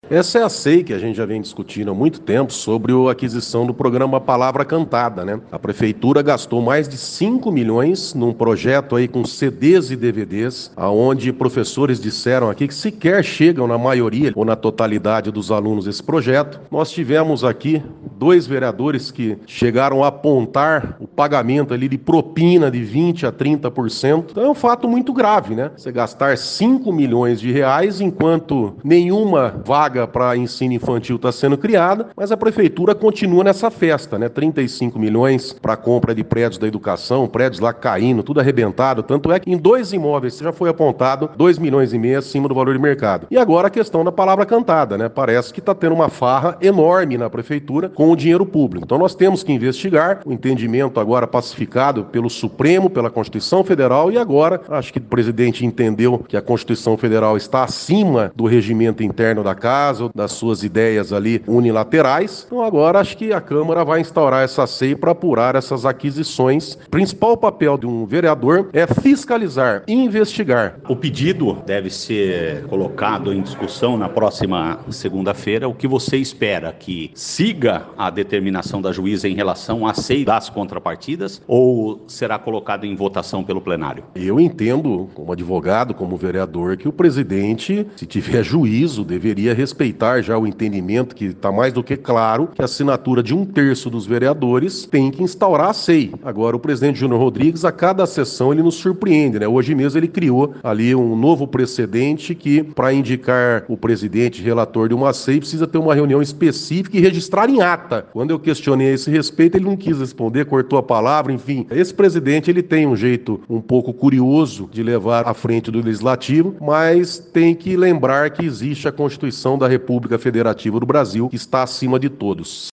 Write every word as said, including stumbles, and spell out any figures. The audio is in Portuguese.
Essa é a S E I que a gente já vem discutindo há muito tempo sobre a aquisição do programa Palavra Cantada, né? A prefeitura gastou mais de cinco milhões num projeto aí com C Ds e D V Ds, aonde professores disseram aqui que sequer chegam na maioria ou na totalidade dos alunos desse projeto. Nós tivemos aqui dois vereadores que chegaram a apontar o pagamento ali de propina de vinte a trinta por cento. Então é um fato muito grave, né? Você gastar cinco milhões de reais enquanto nenhuma vaga para ensino infantil está sendo criada, mas a prefeitura continua nessa festa, né? trinta e cinco milhões para compra de prédios da educação, prédios lá caindo, tudo arrebentado. Tanto é que em dois imóveis já foi apontado dois milhões e meio acima do valor de mercado. E agora a questão da palavra cantada, né? Parece que está tendo uma farra enorme na prefeitura com o dinheiro público. Então nós temos que investigar o entendimento agora pacificado pelo Supremo, pela Constituição Federal, e agora acho que o presidente entendeu que a Constituição Federal está acima do regimento interno da casa, ou das suas ideias ali unilaterais. Então agora acho que a Câmara vai instaurar essa S E I para apurar essas aquisições. O principal papel de um vereador é fiscalizar e investigar. O pedido deve ser colocado em discussão na próxima segunda-feira. O que você espera? Que siga a determinação da juíza em relação à S E I das contrapartidas ou será colocado em votação pelo plenário? Eu entendo, como advogado, como vereador, que o presidente, se tiver juízo, deveria respeitar já o entendimento que está mais do que claro que a assinatura de um terço dos vereadores tem que instaurar a S E I. Agora, o presidente Júnior Rodrigues, a cada sessão, ele nos surpreende, né? Hoje mesmo ele criou ali um novo precedente que, para indicar o presidente relator de uma S E I, precisa ter uma reunião específica e registrar em ata. Quando eu questionei a esse respeito, ele não quis responder, cortou a palavra, enfim. Esse presidente, ele tem um jeito um pouco curioso de levar à frente do Legislativo, mas tem que lembrar que existe a Constituição da República Federativa do Brasil, que está acima de todos.